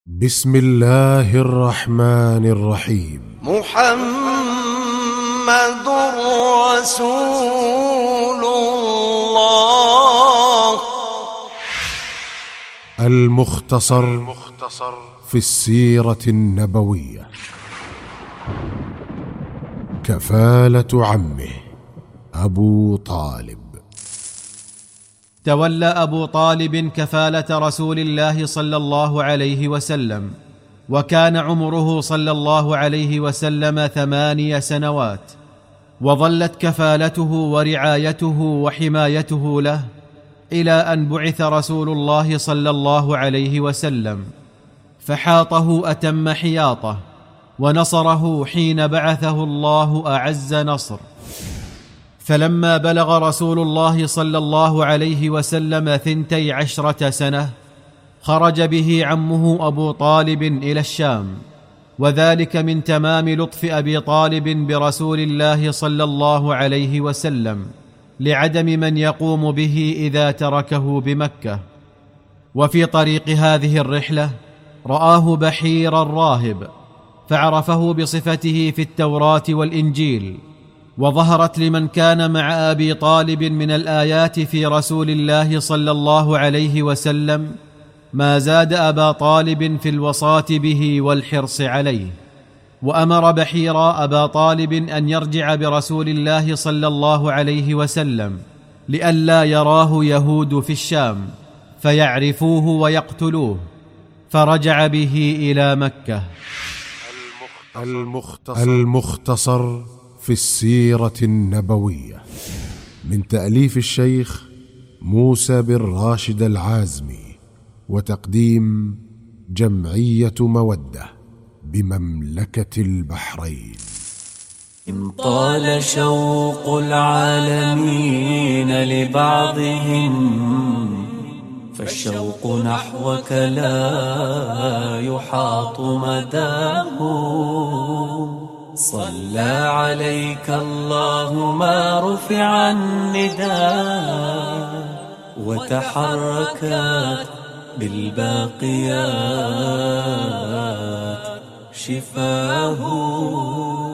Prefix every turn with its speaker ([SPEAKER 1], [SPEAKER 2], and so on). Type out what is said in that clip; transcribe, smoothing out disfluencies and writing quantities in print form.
[SPEAKER 1] بسم الله الرحمن الرحيم.
[SPEAKER 2] محمد رسول الله.
[SPEAKER 1] المختصر في السيرة النبوية. كفالة عمه أبو طالب.
[SPEAKER 3] تولى أبو طالب كفالة رسول الله صلى الله عليه وسلم، وكان عمره صلى الله عليه وسلم 8 سنوات، وظلت كفالته ورعايته وحمايته له إلى أن بعث رسول الله صلى الله عليه وسلم، فحاطه أتم حياطه، ونصره حين بعثه الله أعز نصر. فلما بلغ رسول الله صلى الله عليه وسلم 12 سنة خرج به عمه أبو طالب إلى الشام، وذلك من تمام لطف أبي طالب برسول الله صلى الله عليه وسلم لعدم من يقوم به إذا تركه بمكة. وفي طريق هذه الرحلة رآه بحير الراهب، فعرفه بصفته في التوراة والإنجيل، وظهرت لمن كان مع أبي طالب من الآيات في رسول الله صلى الله عليه وسلم ما زاد أبا طالب في الوصاة به والحرص عليه. وأمر بحير أبا طالب أن يرجع برسول الله صلى الله عليه وسلم لئلا يراه يهود في الشام فيعرفوه ويقتلوه، فرجع به إلى مكة.
[SPEAKER 1] المختصر في السيرة النبوية، من تأليف الشيخ موسى بن راشد العازمي، وتقديم جمعية مودة بمملكة البحرين.
[SPEAKER 4] إن طال شوق العالمين لبعضهم فالشوق نحوك لا يحاط مداه. صلى عليك الله ما رفع النداء، وتحركت بالباقيات شفاه.